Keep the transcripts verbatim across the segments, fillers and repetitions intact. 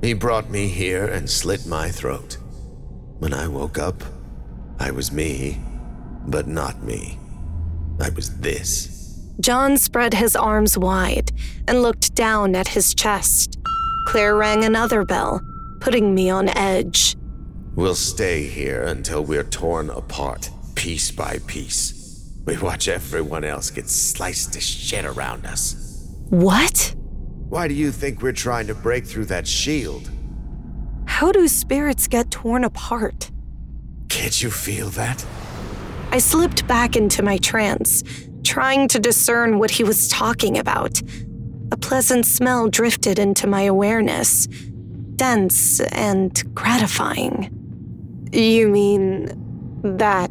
He brought me here and slit my throat. When I woke up, I was me, but not me. I was this. John spread his arms wide and looked down at his chest. Claire rang another bell, putting me on edge. We'll stay here until we're torn apart, piece by piece. We watch everyone else get sliced to shit around us. What? Why do you think we're trying to break through that shield? How do spirits get torn apart? Can't you feel that? I slipped back into my trance, trying to discern what he was talking about. A pleasant smell drifted into my awareness, dense and gratifying. You mean that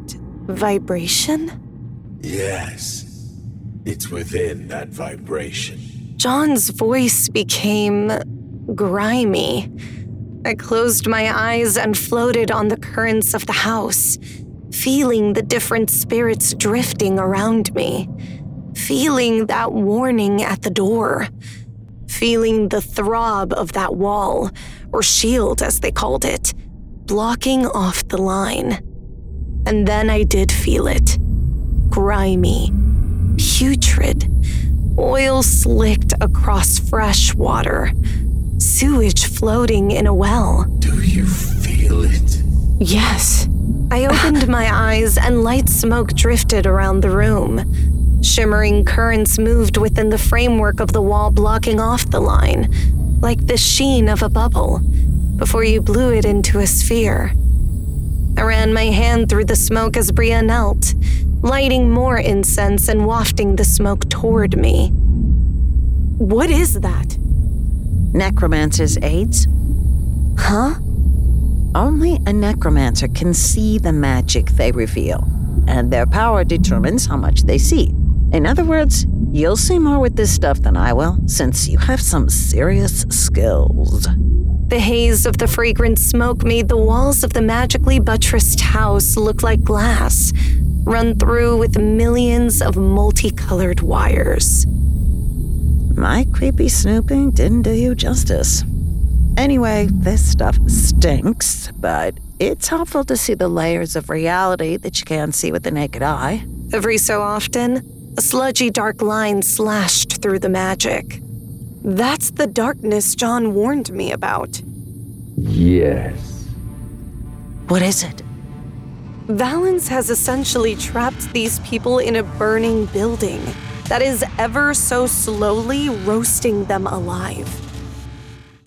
vibration? Yes, it's within that vibration. John's voice became grimy. I closed my eyes and floated on the currents of the house, feeling the different spirits drifting around me, feeling that warning at the door, feeling the throb of that wall, or shield as they called it, blocking off the line. And then I did feel it. Grimy, putrid, oil slicked across fresh water, sewage floating in a well. Do you feel it? Yes. I opened my eyes and light smoke drifted around the room. Shimmering currents moved within the framework of the wall, blocking off the line, like the sheen of a bubble, before you blew it into a sphere. I ran my hand through the smoke as Bria knelt, lighting more incense and wafting the smoke toward me. What is that? Necromancer's aids. Huh? Only a necromancer can see the magic they reveal, and their power determines how much they see. In other words, you'll see more with this stuff than I will, since you have some serious skills. The haze of the fragrant smoke made the walls of the magically buttressed house look like glass, run through with millions of multicolored wires. My creepy snooping didn't do you justice. Anyway, this stuff stinks, but it's helpful to see the layers of reality that you can't see with the naked eye. Every so often, a sludgy dark line slashed through the magic. That's the darkness John warned me about. Yes. What is it? Valens has essentially trapped these people in a burning building that is ever so slowly roasting them alive.